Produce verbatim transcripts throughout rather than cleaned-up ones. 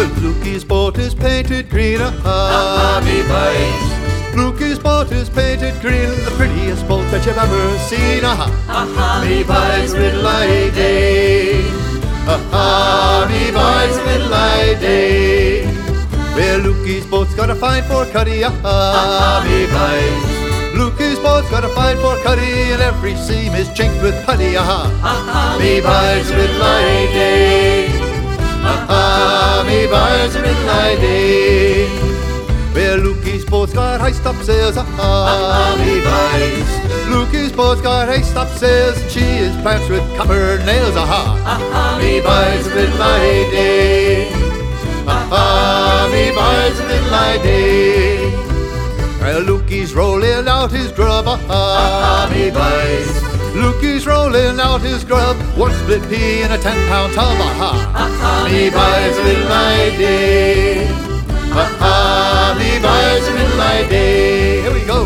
Well, Lukey's boat is painted green, ah, me boys. Lukey's boat is painted green, the prettiest boat that you've ever seen, ah, me boys, riddle I day. Ah, me boys, riddle I day. Well, Lukey's boat's got a fine for cuddy, ah, me boys. Lukey's boat's got a fine for cuddy, and every seam is chinked with putty, ah, me boys, riddle I day. Ah, me boys, riddle I day. Well, Lukey's boat's got high-stop sails, ah, me boys. Lukey's boat's got high-stop sails, and she is planched with copper nails, ah, me boys, riddle I day. Ah, me boys, riddle I day. Well, Lukey's rolling out his grub, ah, me boys. Lukey's rolling out his grub, one split pea in a ten-pound tub, ah, me boys, riddle I day. Ah, me boys, riddle I day. Here we go.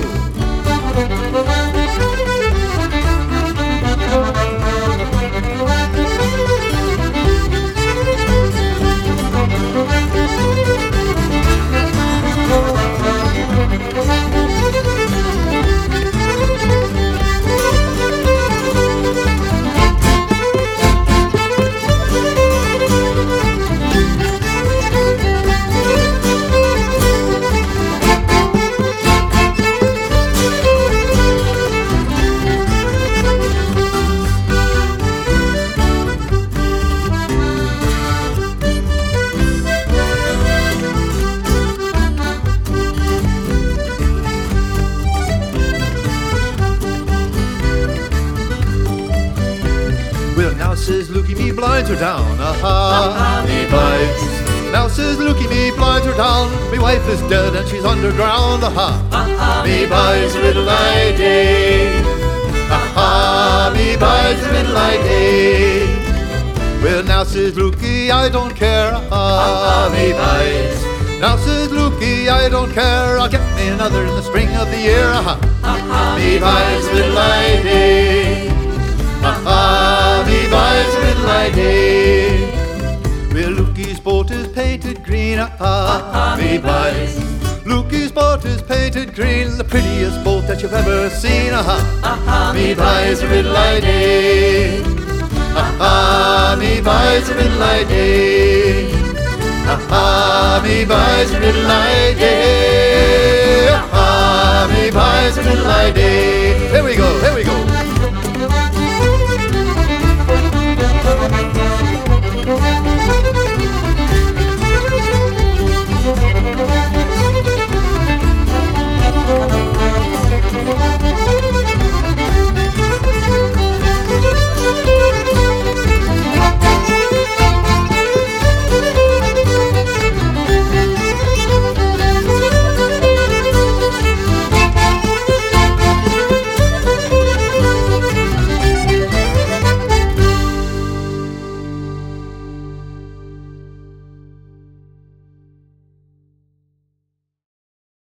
Well, now says Lukey, me blinds are down, ah, me boys. Now says Lukey, me blinds are down, me wife is dead and she's underground, ah, me boys, riddle I day. Ah, me boys, riddle I day. Well, now says Lukey, I don't care, ah, me boys. Now says Lukey, I don't care, I'll get me another in the spring of the year, ah, me boys, riddle I day. Ah, me boys, riddle I day. Well, Lukey's boat is painted green, ah, me boys. Lukey's boat is painted green, the prettiest boat that you've ever seen, ah, me boys, riddle I day. Ah, me boys, riddle I day. Ah, me boys, riddle I day. Ah, me boys, riddle I day. Here we go, here we go.